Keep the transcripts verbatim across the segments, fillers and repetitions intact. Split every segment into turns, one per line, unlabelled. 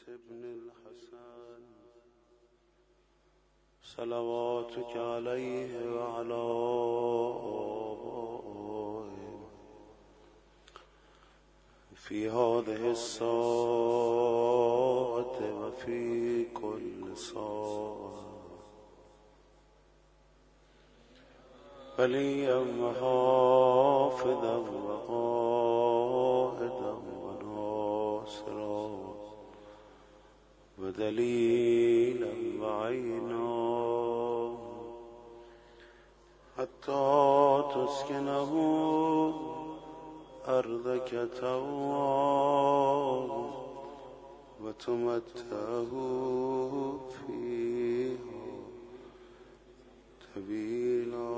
ابن الحسن صلواتك عليه وعلى آبائه في هذه الساعة وفي كل ساعة وليا وحافظا وقائدا وناصرا ودليلا وعينا حتى تسكنه أرضك طوعا وتمتعه فيها طويلا.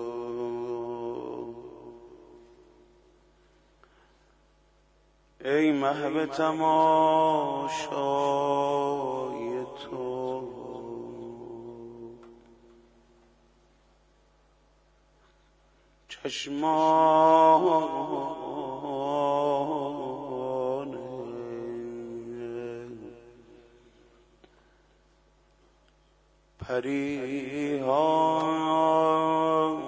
ای محو تماشای تو چشمان پریها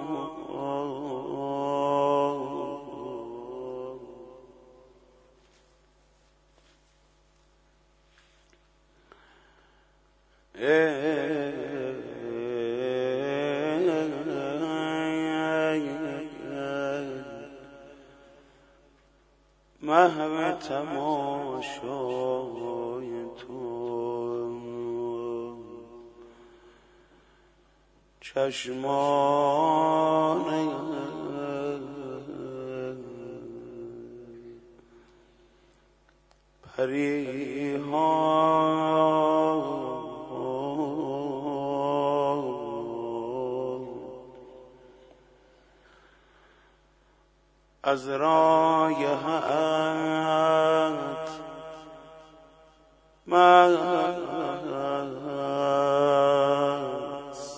محو تماشای تو چشمان پریها از رایحت مست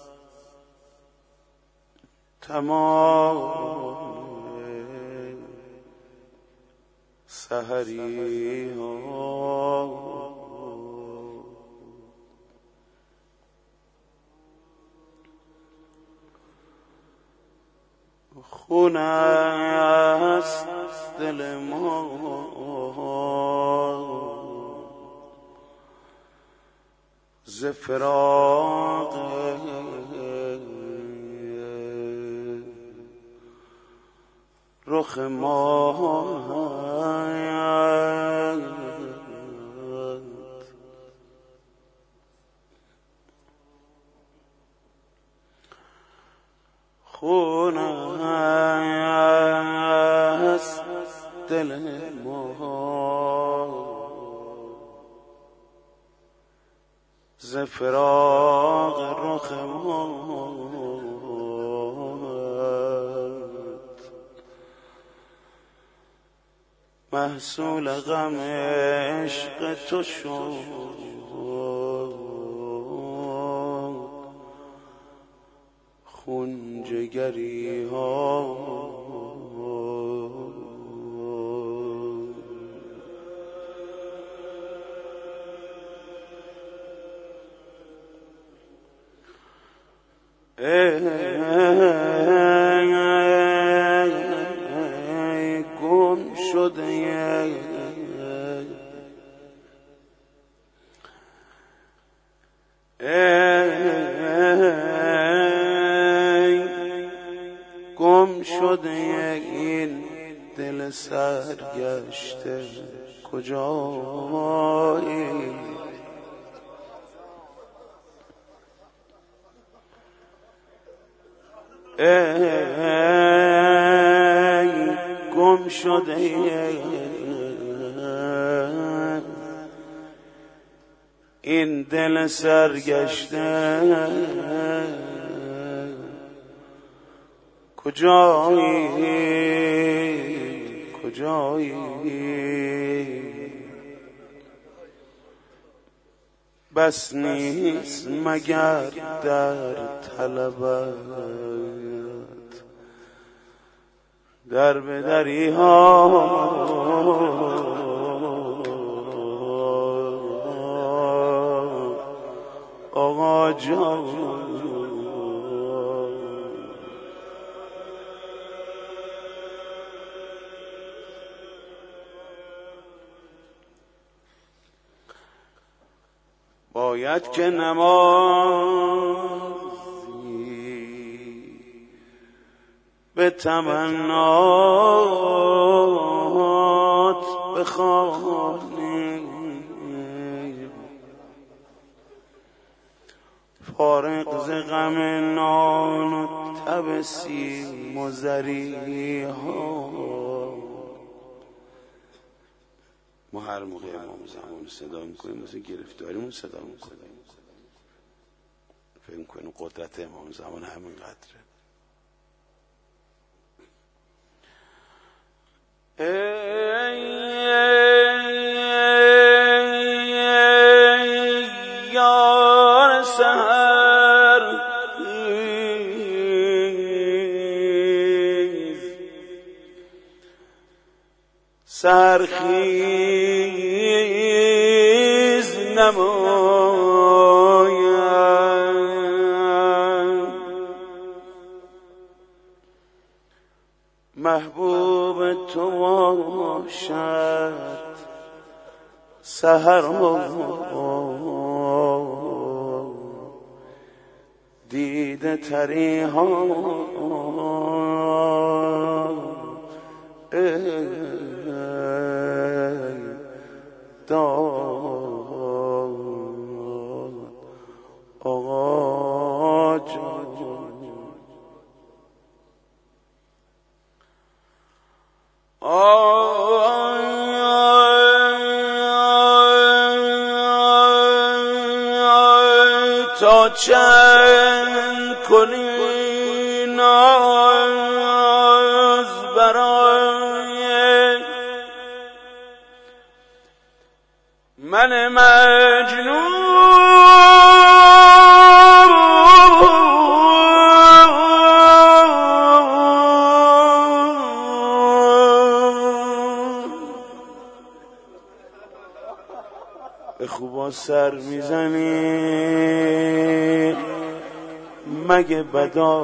تمام سحری ها خون است دل ما ز فراق رخ ماهت خون است دل ما ز فراق رخ ماهت محصول غم عشق تو شد خون جگری ها ای گم شده گم شده این دل سرگشته کجایی ای گم شده این دل سرگشته کجایی کجایی بس نیست مگر در طلبت در به دری ها آقا جان باید که نمازی به تمنات بخوانی فارغ ز غم نان و تب سیم و زری ها. ما هر موقع امام زمان صدا میکنیم مثل گرفتاریمون صدا میکنیم، فکر میکنیم قدرت امام زمان همین قدره. ای یار سحر سرخیز نمایم محبوب تو باشد سحر دیده تری ها داد آقا جان. تا چند کنی ناز برای من مجنون به خوبا سر میزنی مگه بدا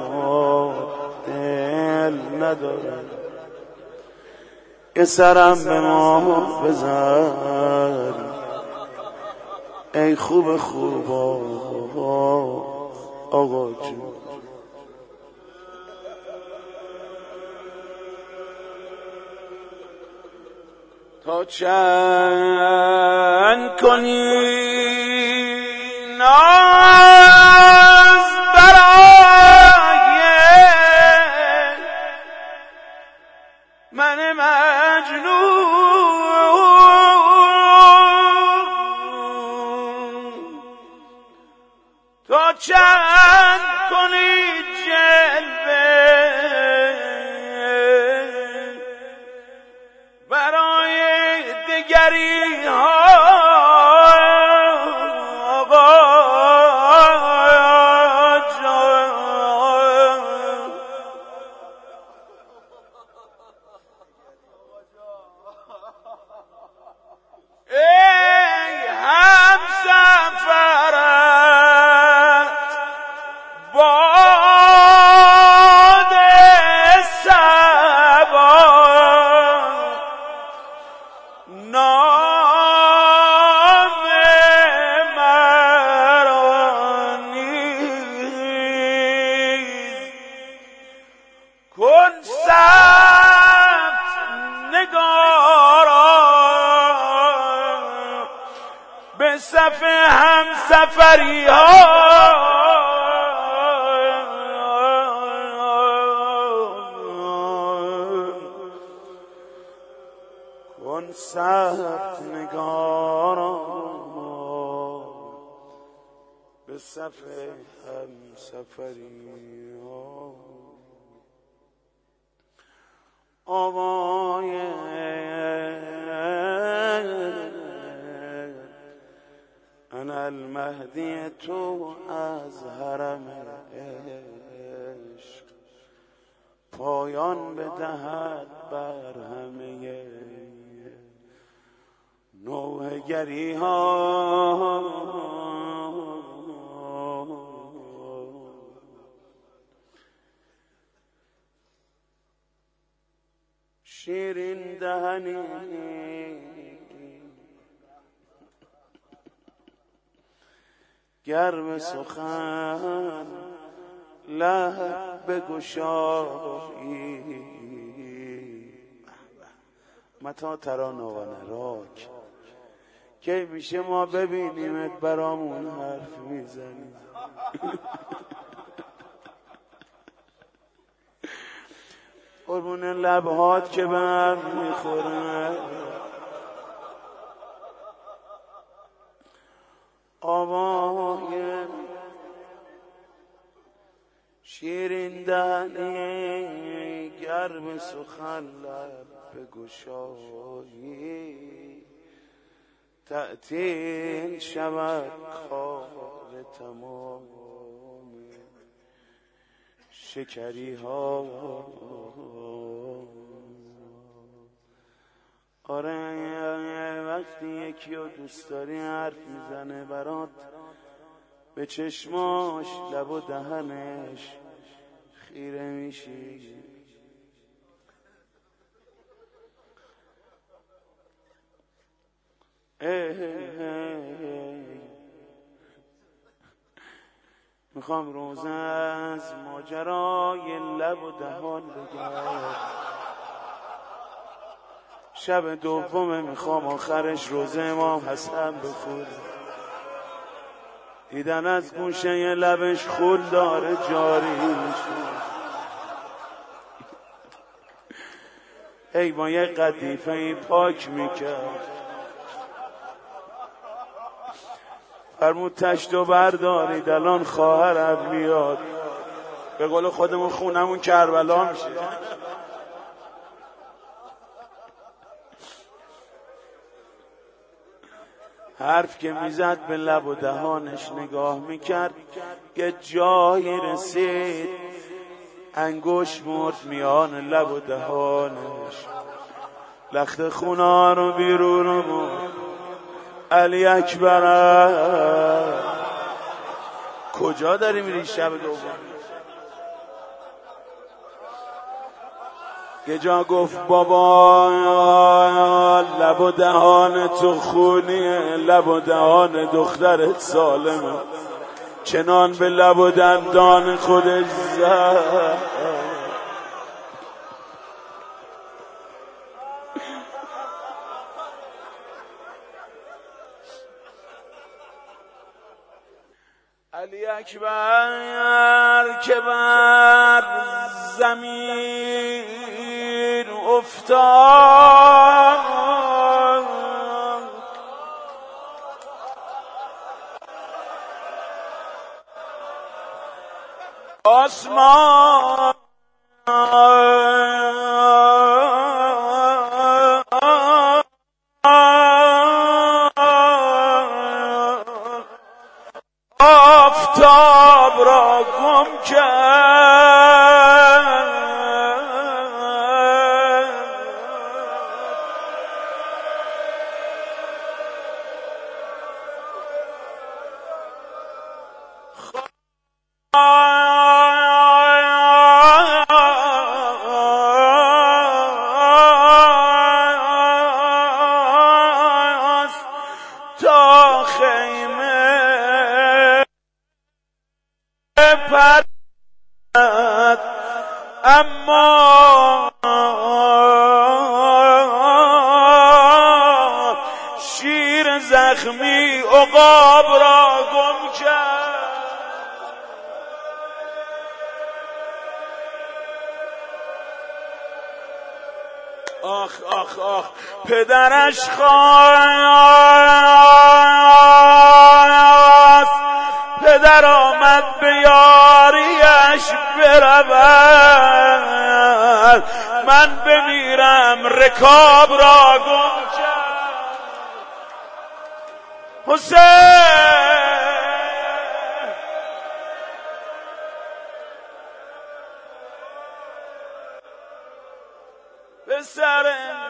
دل نداره یه سرم به ما بزن ای خوب خوبا آقا جون. تا چند کنی ناز برای من مجنون تا چند کنی جلوه برای دگری ها ای هم سفرت باد صبا نام مرا نیز کن ثبت نگارا به صف هم سفری ها کن ثبت نگارا به صف هم سفری ها. آوای انا المهدی تو از حرم عشق پایان بدهد بر همه نوحگری ها میزنی گرم سخن لب بگشایی متا ترانه و نراک کی میشه ما ببینیمت برامون حرف میزنی قربون لبهات که بر میخوره آوای شیرین دهنی گرم سخن لب بگشایی تعطیل شود کار تمام شکری ها آره وقتی یکی رو دوست داری حرف میزنه برات به چشماش لب و دهنش خیره میشی میخوام روز از ماجرای لب و دهان بگم شب دومه میخوام آخرش روز امام حسن بخوره دیدن از گوشه لبش خون داره جاری میشه ای با یه قطیفه پاک میکرد فرمود تشتو بردارید الان خواهرم میاد به قول خودمون خونمون کربلا میشه حرف که میزد به لب و دهانش نگاه میکرد یه جایی رسید انگوش مرد میان لب و دهانش لخت خونا رو بیرون مرد علی اکبر کجا داری میری شب دوم یه جا گفت بابا لب و دهان تو خونیه لب و دهان دخترت سالمه چنان به لب و دندان خودش زد علی اکبر که بر زمین افتاد آسمان آفتاب را گم کرد تا خیمه پرد اما شیر زخمی عقاب را گم کرد آخ آخ آخ پدرش خواست پدر آمد به یاریش برود من بمیرم رکاب را گم کرد حسین به سر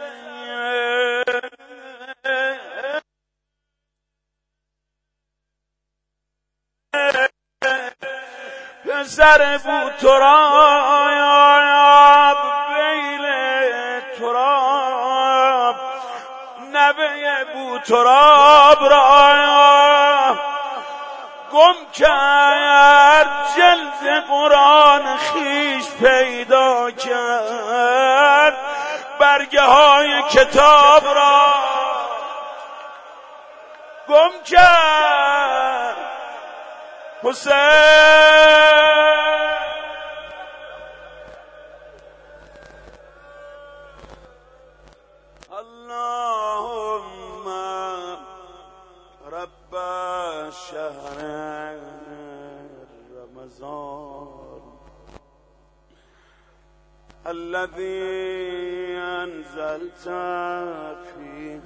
پسر بو تراب بیل تراب نوه بوتراب را گم کرد، جلد قرآن خیش پیدا کرد، برگه های کتاب را گم کرد. حسین اللهم رب شهر رمضان الذي أنزلت فيه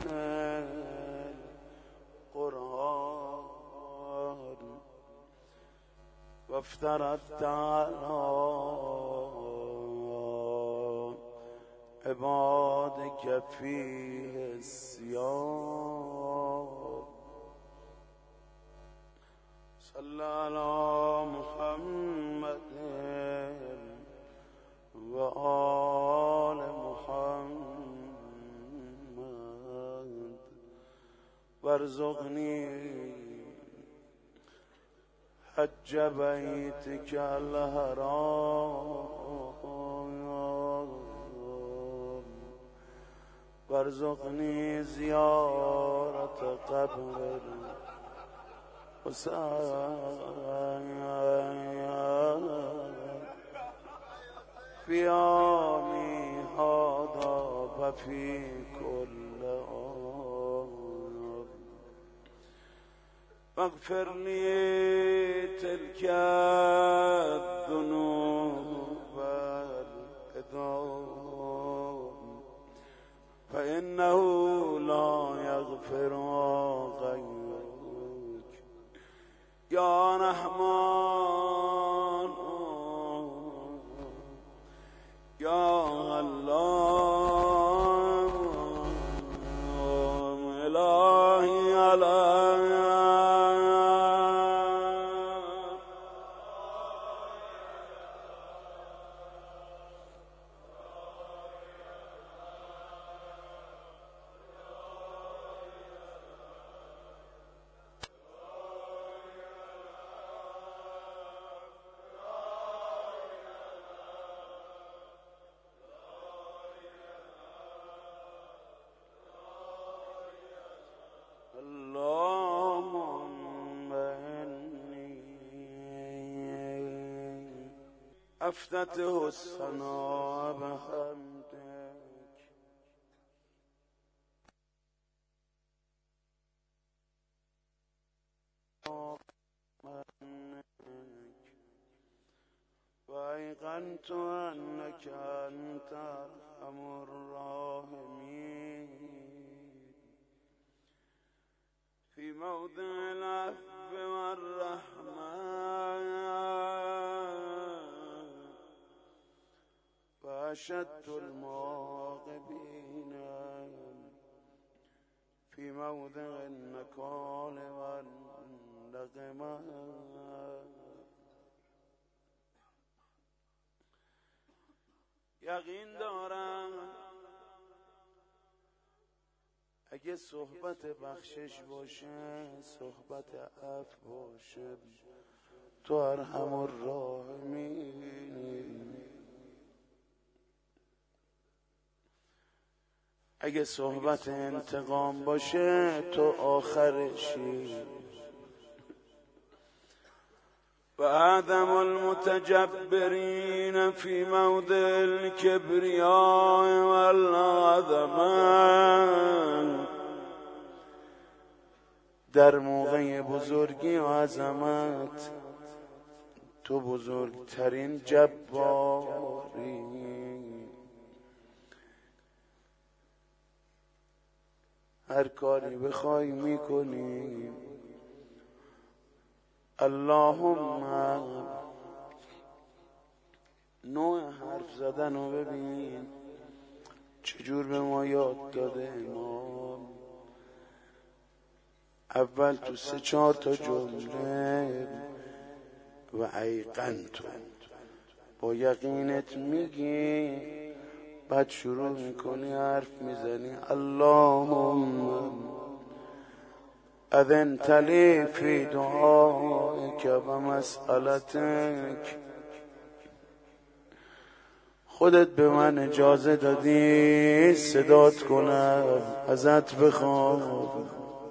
القرآن وافترضت على عبادك فيه الصيام صلى على محمد وآل محمد وارزقني حج بيتك الحرام وارزقني زيارة قبر حسين في يومي هذا وفي كل عام واغفر لي تلك الذنوب والإثم فإنه لا يغفر غيرك يا رحمن يا الله إلهي عليك اللهم إني أفتتح الثناء بحمدك وأيقنت أنك أنت أرحم الراحمين في موضع العفو والرحمة وأشد المعاقبين في موضع النكال والنقمة یقین دارم اگه صحبت بخشش باشه، صحبت عفو باشه، تو ارحم الراحمین. اگه صحبت انتقام باشه، تو آخرشی. و آدم المتجبرین فی موضع الكبریاء والعظمه، در موقع بزرگی و عظمت تو بزرگترین جباری. هر کاری بخوای میکنی. اللهم نوع حرف زدن رو ببین چجور به ما یاد داده امام. اول تو سه چهار تا جمله و ایقنتو با یقینت میگی بعد شروع میکنی حرف میزنی اللهم اذنت لی فی دعائک و مسئلتک. خودت به من اجازه دادی صدات کنم ازت بخوام.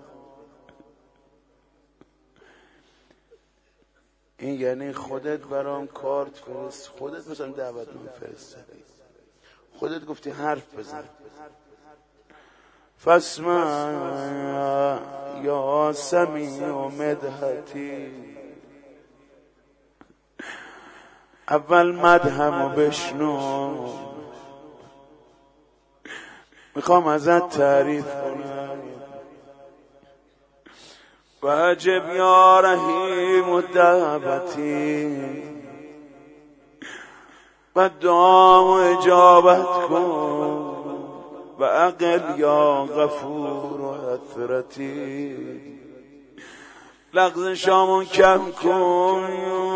این یعنی خودت برام کارت فرست، خودت مثلا دعوت میفرستی، خودت گفتی حرف بزن. فاسمع یا سمیع و مدحتی، اول مدحمو بشنو، میخوام ازت تعریف کنم. و عجب یا رحیم و دعوتی، و دعا و اجابت کن. و عقل یا غفور و اثرتی، لغزشامو کم کن.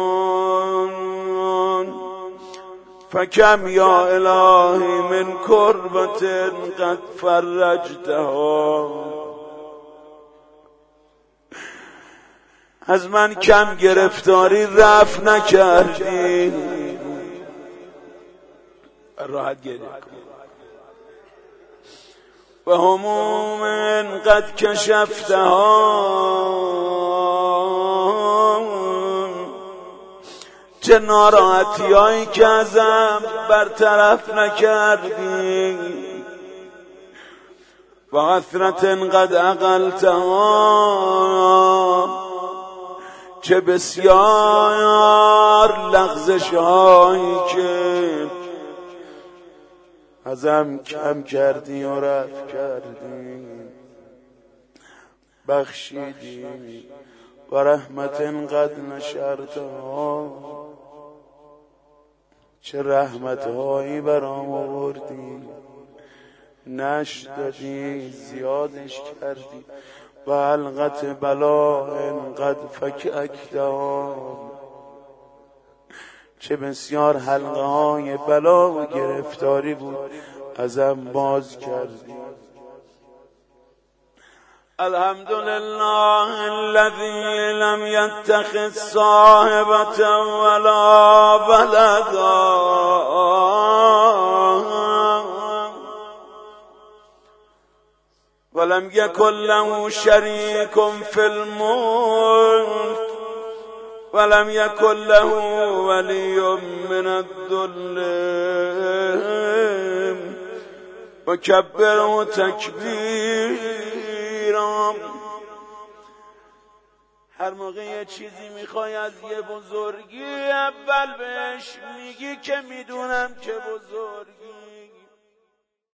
فکم یا الهی من کربت قد فرجتها، از من کم گرفتاری رفع نکردی. راحت گریه کن. و هموم قد کشفتها، چه ناراحتی هایی که ازم برطرف نکردی. و عثرت قد عقلتها، چه بسیار لغزش هایی که ازم کم کردی و رفع کردی، بخشیدی. و رحمت قد نشرتها، چه رحمت هایی برام آوردی، نشر دادی، زیادش کردی. و حلقت بلا قد فککتها، چه بسیار حلقه های بلا و گرفتاری بود ازم باز کردی. الحمدلله الذی لم یتخذ صاحبة ولا ولدا، ولم یکن له شریک فی الملک، ولم یکن له ولی من الذل، و کبره تکبیرا. هر موقع یه چیزی میخوای از یه بزرگی، اول بهش میگی که میدونم که بزرگی.